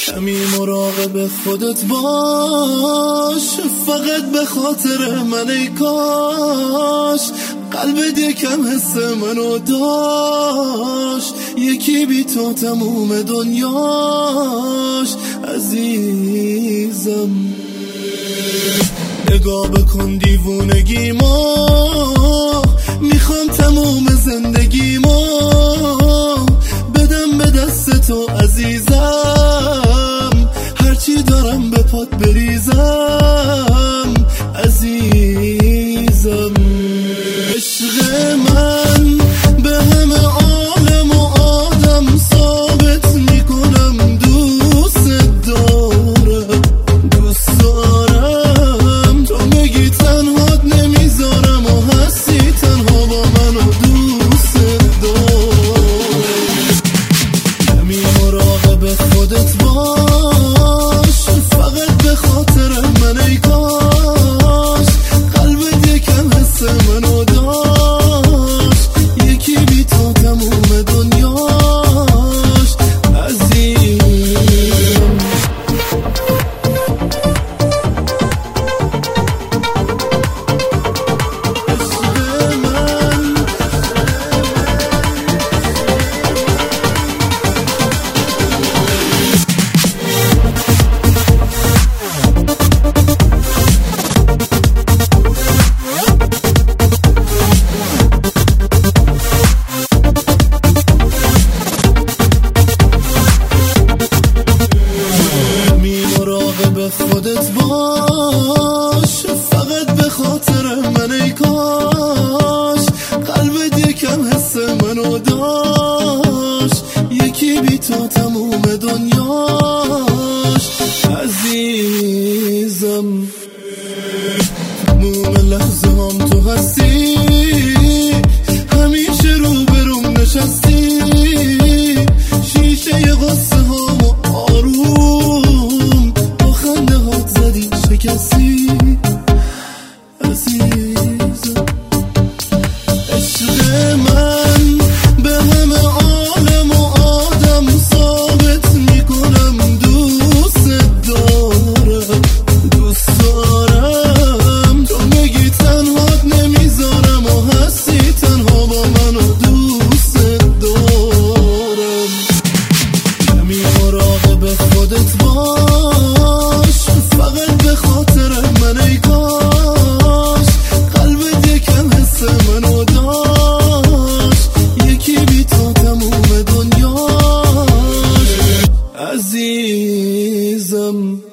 کمی مراقب خودت باش، فقط به خاطر من ای کاش قلبت یکم حس منو داشت، یکی بی تو تموم دنیاش. عزیزم نگاه بکن دیوونگیمو، میخوام تموم زندگیمو بدم به دست تو عزیزم، هرچی دارم به پات بریزم. عزیزم عشق من به همه عالم و آدم ثابت میکنم دوست دارم، دوست دارم. تو میگی تنهات نمیذارم و هستی تنها با من و دوست دارم. کمی مراقب خودت باش، فقط به خاطر من ای کاش قلبت یکم حس منو داشت، یکی بی تو تموم دنیاش. عزیزم به خودت باش، فقط به خاطر من ای کاش قلبت یکم حس منو داشت، یکی بی تو تموم دنیاش. عزیزم تموم لحظه هم تو هستی، همیشه رو بروم نشستی، شیشه ی غصه هم آروم کسی. عزیزم عشق من به همه عالم و آدم ثابت میکنم دوست دارم، دوست دارم. تو میگی تنهات نمیذارم و هستی تنها با من و دوست دارم. کمی مراقب خودت باش، فقط به خاطر من ای کاش قلبت یکم حس منو داشت، یکی بی تو تموم دنیاش. عزیزم